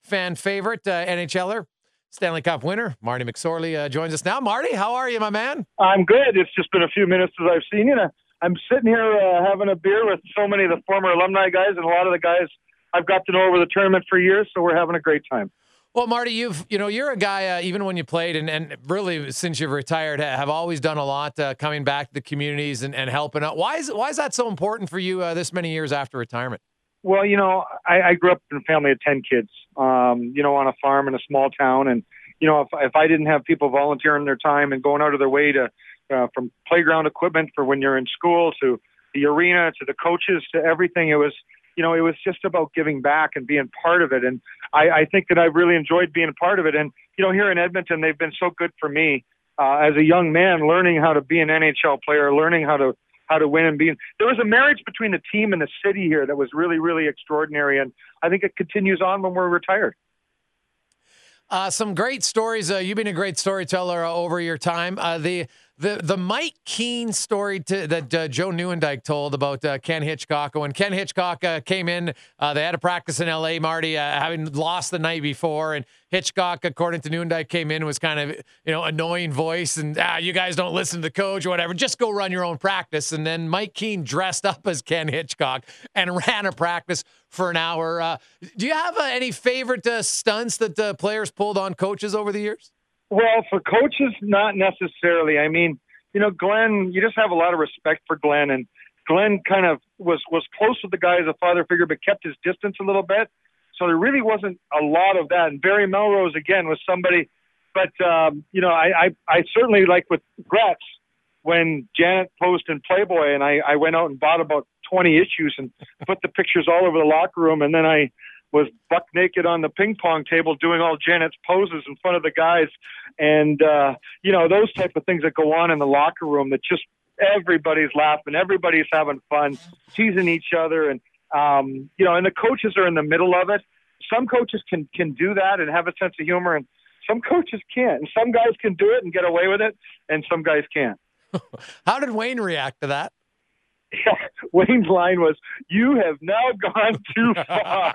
fan favorite, NHLer, Stanley Cup winner, Marty McSorley joins us now. Marty, how are you, my man? I'm good. It's just been a few minutes since I've seen you. I'm sitting here having a beer with so many of the former alumni guys and a lot of the guys I've got to know over the tournament for years, so we're having a great time. Well, Marty, you're a guy, even when you played and really since you've retired, have always done a lot coming back to the communities and helping out. Why is that so important for you this many years after retirement? Well, I grew up in a family of 10 kids, on a farm in a small town. And, if I didn't have people volunteering their time and going out of their way to, from playground equipment for when you're in school to the arena, to the coaches, to everything, it was just about giving back and being part of it. And I think that I've really enjoyed being a part of it. And, here in Edmonton, they've been so good for me as a young man, learning how to be an NHL player, learning how to win and be. There was a marriage between the team and the city here that was really, really extraordinary. And I think it continues on when we're retired. Some great stories. You've been a great storyteller over your time. The Mike Keane story that Joe Nieuwendyk told about Ken Hitchcock. When Ken Hitchcock came in, they had a practice in L.A., Marty, having lost the night before. And Hitchcock, according to Nieuwendyk, came in and was kind of, annoying voice. And you guys don't listen to the coach or whatever. Just go run your own practice. And then Mike Keane dressed up as Ken Hitchcock and ran a practice for an hour. Do you have any favorite stunts that players pulled on coaches over the years? Well, for coaches, not necessarily. I mean, Glenn, you just have a lot of respect for Glenn. And Glenn kind of was close with the guy as a father figure, but kept his distance a little bit. So there really wasn't a lot of that. And Barry Melrose, again, was somebody. But, I certainly like with Gretz, when Janet posed in Playboy, and I went out and bought about 20 issues and put the pictures all over the locker room. And then I was buck naked on the ping pong table doing all Janet's poses in front of the guys. And, those type of things that go on in the locker room that just everybody's laughing, everybody's having fun, teasing each other. And, and the coaches are in the middle of it. Some coaches can do that and have a sense of humor, and some coaches can't. And some guys can do it and get away with it, and some guys can't. How did Wayne react to that? Yeah, Wayne's line was, "You have now gone too far."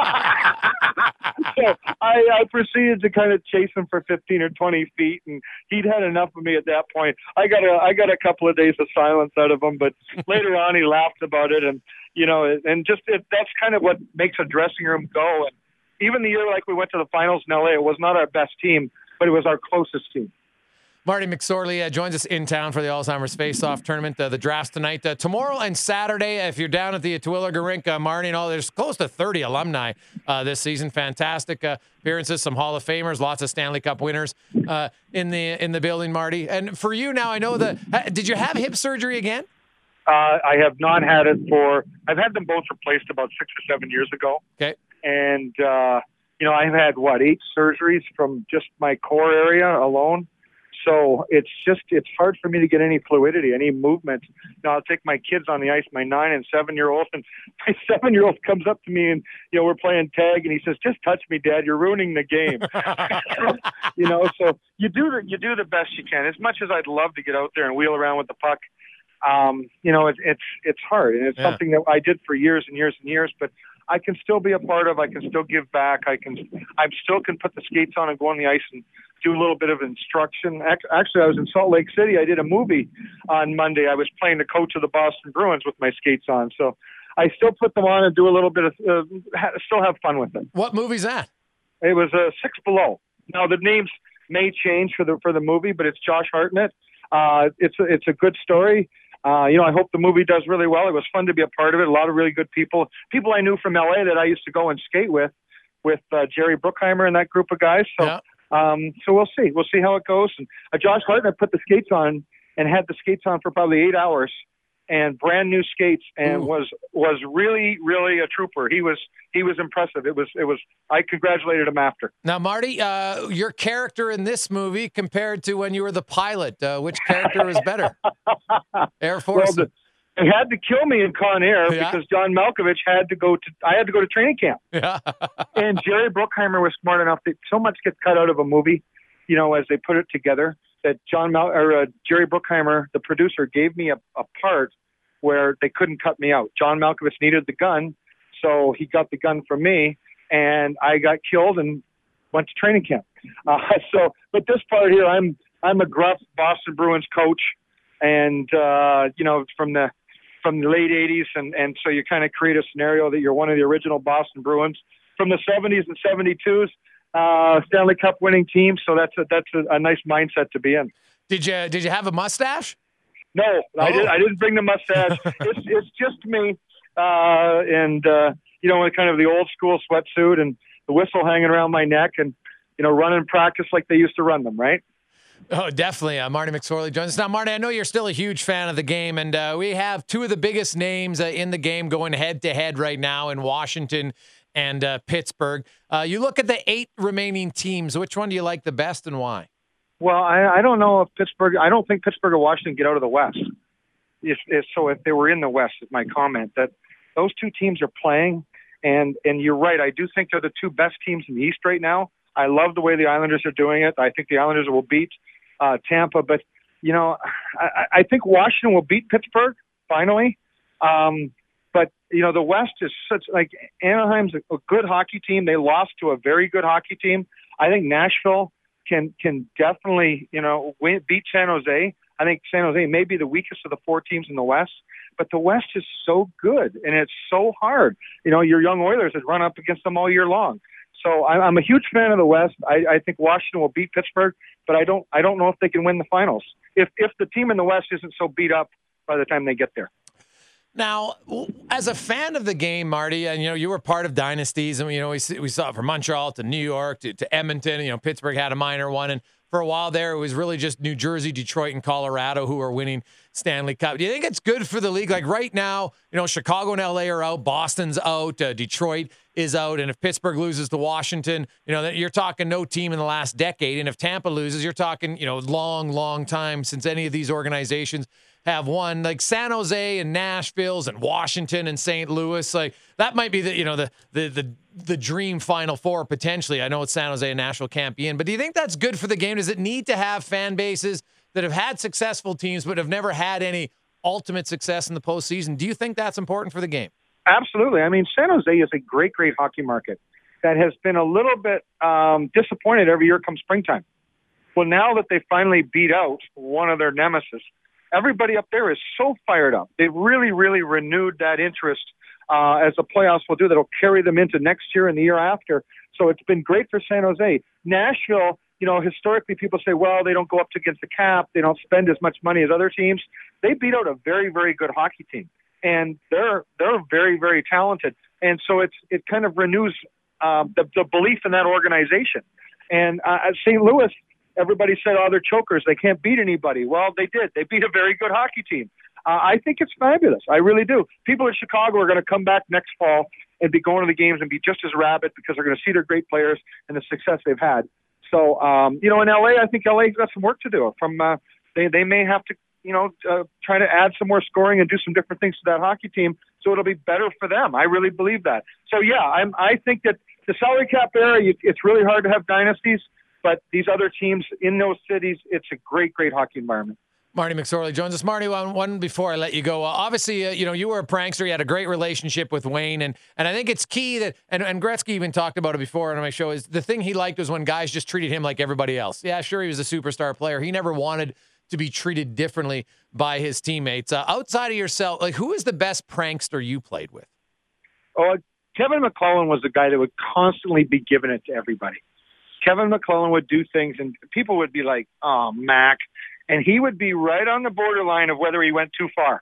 So I proceeded to kind of chase him for 15 or 20 feet, and he'd had enough of me at that point. I got a couple of days of silence out of him, but later on he laughed about it, and that's kind of what makes a dressing room go. And even the year like we went to the finals in LA, it was not our best team, but it was our closest team. Marty McSorley joins us in town for the Alzheimer's Face-Off tournament. The draft's tonight. Tomorrow and Saturday, if you're down at the Terwilliger Rink, Marty and all, there's close to 30 alumni this season. Fantastic appearances, some Hall of Famers, lots of Stanley Cup winners in the building, Marty. And for you now, I know did you have hip surgery again? I have not had it I've had them both replaced about 6 or 7 years ago. Okay. And, I've had, 8 surgeries from just my core area alone. So it's hard for me to get any fluidity, any movement. Now I'll take my kids on the ice, my 9 and 7-year-old, and my 7-year-old comes up to me and, we're playing tag and he says, "Just touch me, Dad. You're ruining the game." So you do the best you can. As much as I'd love to get out there and wheel around with the puck, it's hard. And it's something that I did for years and years and years, but I can still be a part of. I can still give back. I still can put the skates on and go on the ice and do a little bit of instruction. Actually, I was in Salt Lake City. I did a movie on Monday. I was playing the coach of the Boston Bruins with my skates on. So I still put them on and do a little bit of, still have fun with them. What movie's that? It was Six Below. Now the names may change for the movie, but it's Josh Hartnett. It's a good story. I hope the movie does really well. It was fun to be a part of it. A lot of really good people I knew from LA that I used to go and skate with Jerry Bruckheimer and that group of guys. So, yeah. So we'll see. We'll see how it goes. And Josh Hartnett put the skates on and had the skates on for probably 8 hours and brand new skates and was really, really a trooper. He was impressive. It was, I congratulated him after. Now, Marty, your character in this movie compared to when you were the pilot, which character is better? Air Force. Well, they had to kill me in Con Air because John Malkovich I had to go to training camp. Yeah. And Jerry Bruckheimer was smart enough that so much gets cut out of a movie, as they put it together, that Jerry Bruckheimer, the producer, gave me a part where they couldn't cut me out. John Malkovich needed the gun, so he got the gun from me. and I got killed and went to training camp. But this part here, I'm a gruff Boston Bruins coach, and from the late '80s, and so you kind of create a scenario that you're one of the original Boston Bruins from the '70s and '72s, Stanley Cup winning team. So that's a nice mindset to be in. Did you have a mustache? No, I didn't bring the mustache. It's just me, and kind of the old school sweatsuit and the whistle hanging around my neck, and running practice like they used to run them, right? Oh, definitely. Marty McSorley joins us. Now, Marty, I know you're still a huge fan of the game, and we have two of the biggest names in the game going head-to-head right now in Washington and Pittsburgh. You look at the 8 remaining teams. Which one do you like the best and why? Well, I don't know if I don't think Pittsburgh or Washington get out of the West. If they were in the West, is my comment, that those two teams are playing, and you're right. I do think they're the two best teams in the East right now. I love the way the Islanders are doing it. I think the Islanders will beat Tampa, but I think Washington will beat Pittsburgh finally. But the West is such, like, Anaheim's a good hockey team. They lost to a very good hockey team. I think Nashville can definitely beat San Jose. I think San Jose may be the weakest of the 4 teams in the West, but the West is so good and it's so hard. Your young Oilers have run up against them all year long. So I'm a huge fan of the West. I think Washington will beat Pittsburgh, but I don't know if they can win the finals if the team in the West isn't so beat up by the time they get there. Now, as a fan of the game, Marty, and you were part of dynasties, and we saw it from Montreal to New York to Edmonton. Pittsburgh had a minor one, and for a while there, it was really just New Jersey, Detroit, and Colorado who are winning Stanley Cup. Do you think it's good for the league? Like right now, Chicago and LA are out, Boston's out, Detroit is out, and if Pittsburgh loses to Washington, you're talking no team in the last decade, and if Tampa loses, you're talking long time since any of these organizations have won. Like San Jose and Nashville's and Washington and St. Louis, like that might be the dream Final Four potentially. I know it's San Jose and Nashville can't be in, but do you think that's good for the game? Does it need to have fan bases that have had successful teams but have never had any ultimate success in the postseason? Do you think that's important for the game? Absolutely. I mean, San Jose is a great hockey market that has been a little bit disappointed every year come springtime. Well, now that they finally beat out one of their nemesis, everybody up there is so fired up. They've really, really renewed that interest as the playoffs will do. That'll carry them into next year and the year after. So it's been great for San Jose. Nashville, historically people say, well, they don't go up against the cap. They don't spend as much money as other teams. They beat out a very, very good hockey team. And they're very, very talented. And so it kind of renews the belief in that organization. And at St. Louis, everybody said, oh, they're chokers. They can't beat anybody. Well, they did. They beat a very good hockey team. I think it's fabulous. I really do. People in Chicago are going to come back next fall and be going to the games and be just as rabid because they're going to see their great players and the success they've had. So, in LA, I think LA's got some work to do. They may have to, try to add some more scoring and do some different things to that hockey team so it'll be better for them. I really believe that. So, yeah, I think that the salary cap era, it's really hard to have dynasties, but these other teams in those cities, it's a great hockey environment. Marty McSorley joins us. Marty, one before I let you go. Obviously, you were a prankster. You had a great relationship with Wayne, and I think it's key that, and Gretzky even talked about it before on my show, is the thing he liked was when guys just treated him like everybody else. Yeah, sure, he was a superstar player. He never wanted to be treated differently by his teammates. Outside of yourself, like who is the best prankster you played with? Oh, Kevin McClellan was the guy that would constantly be giving it to everybody. Kevin McClellan would do things, and people would be like, oh, Mac. And he would be right on the borderline of whether he went too far.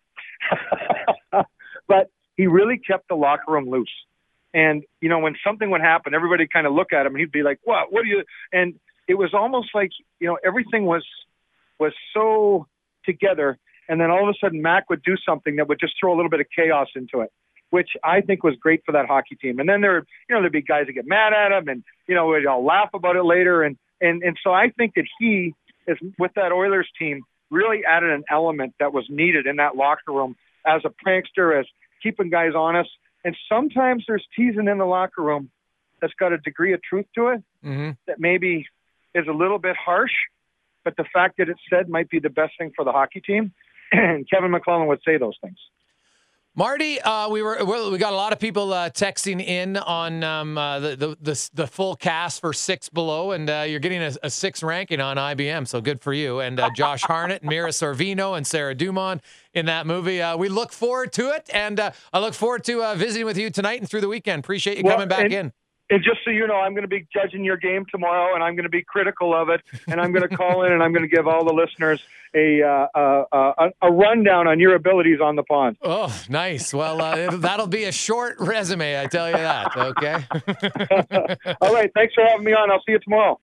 But he really kept the locker room loose. And, when something would happen, everybody kind of look at him, and he'd be like, what do you – and it was almost like, everything was so together. And then all of a sudden, Mac would do something that would just throw a little bit of chaos into it, which I think was great for that hockey team. And then there'd be guys that get mad at him and, we'd all laugh about it later. And so I think that he is, with that Oilers team, really added an element that was needed in that locker room as a prankster, as keeping guys honest. And sometimes there's teasing in the locker room that's got a degree of truth to it that maybe is a little bit harsh, but the fact that it's said might be the best thing for the hockey team. And Kevin McClellan would say those things. Marty, we got a lot of people texting in on the full cast for Six Below, and you're getting a 6 ranking on IBM, so good for you. And Josh Harnett, Mira Sorvino, and Sarah Dumont in that movie. We look forward to it, and I look forward to visiting with you tonight and through the weekend. Appreciate you coming back in. And just so you know, I'm going to be judging your game tomorrow, and I'm going to be critical of it, and I'm going to call in, and I'm going to give all the listeners a rundown on your abilities on the pond. Oh, nice. Well, that'll be a short resume, I tell you that, okay? All right. Thanks for having me on. I'll see you tomorrow.